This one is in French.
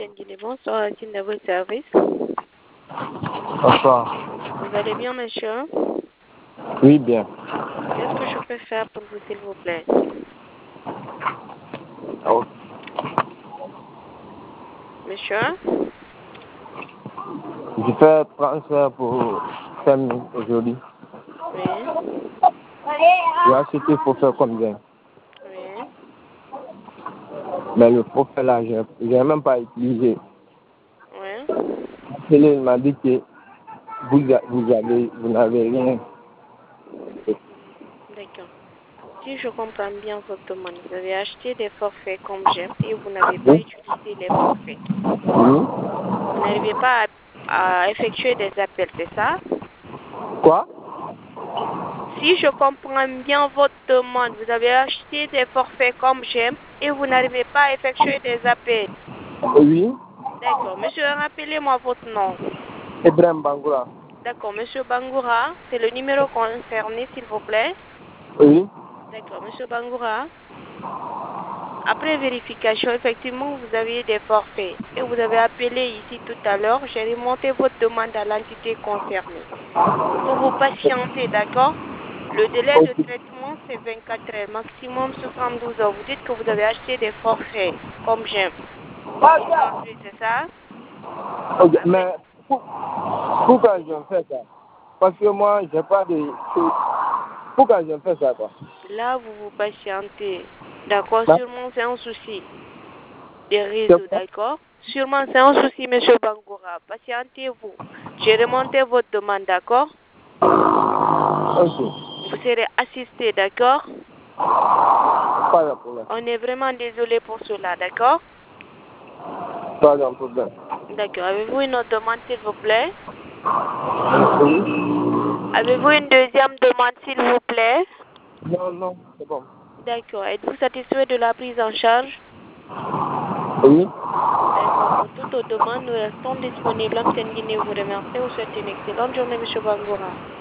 Guinée, bonsoir, Racine de votre service. Bonsoir. Vous allez bien, monsieur? Oui, bien. Qu'est-ce que je peux faire pour vous, s'il vous plaît? Oh, Monsieur? je fais transfert pour 5 minutes aujourd'hui. Oui. J'ai acheté pour faire combien? Oui. Mais le forfait là, je n'ai même pas utilisé. Oui. Il m'a dit que vous n'avez rien. D'accord. Si je comprends bien votre demande, vous avez acheté des forfaits comme j'aime et vous n'avez pas utilisé les forfaits. Oui. Vous n'arrivez pas à effectuer des appels, c'est ça? Quoi? Si je comprends bien votre demande, vous avez acheté des forfaits comme j'aime et vous n'arrivez pas à effectuer des appels. Oui. D'accord. Monsieur, rappelez-moi votre nom. Ibrahim Bangoura. D'accord. Monsieur Bangoura, c'est le numéro concerné, s'il vous plaît. Oui. D'accord. Monsieur Bangoura, après vérification, effectivement, vous aviez des forfaits et vous avez appelé ici tout à l'heure. J'ai remonté votre demande à l'entité concernée. Il faut vous patienter, d'accord? Le délai de Ok. traitement, c'est 24 heures, maximum 72 heures. Vous dites que vous avez acheté des forfaits, comme j'aime. Aujourd'hui, c'est ça? Ok. Mais pourquoi je fais ça? Parce que moi, j'ai pas de choses. Pourquoi je fais ça, quoi? Là, vous vous patientez. D'accord? Là, Sûrement, c'est un souci des c'est réseaux, quoi? d'accord? Sûrement, c'est un souci, monsieur Bangoura. Patientez-vous. J'ai remonté votre demande, d'accord? Ok. Vous serez assisté, d'accord? Pas de problème. On est vraiment désolé pour cela, d'accord? Pas de problème. D'accord. Avez-vous une autre demande, s'il vous plaît? Oui. Avez-vous une deuxième demande, s'il vous plaît? Non, non, c'est bon. D'accord. Êtes-vous satisfait de la prise en charge? Oui. D'accord. Pour toute autre demande, nous restons disponibles. Guinée vous remercie. Vous souhaite une excellente journée, monsieur Bangoura.